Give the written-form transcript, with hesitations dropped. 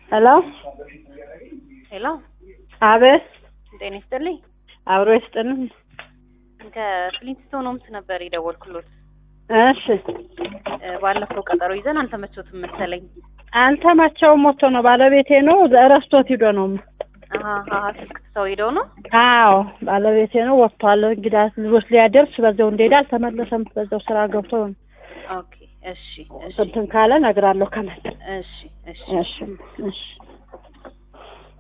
ሄሎ ሄሎ አቤት ጤና ይስጥልኝ። አብሮ ይስጥልን። ከፍሊንስቶን ሆምስ ነበር የደወልኩሎት። እሺ ባለፈው ቀጠሮ ይዘን አልተመቾትም መሰለኝ። አልተመቸውም ሞቶ ነው ባለቤቴ ነው ረስቶት ሂዶ ነው። ስልክ ሰው ሄደው ነው? አዎ ባለቤቴ ነው ወጥቷል። እንግዲህ ልጆች ሊያደርስ በዛው እንደሄደ አልተመለሰም። በዛው ስራ ገብቶ ነው። ኦኬ እሺ እንትን ካለ እነግራለሁ ከመጣ። እሺ እሺ እሺ እሺ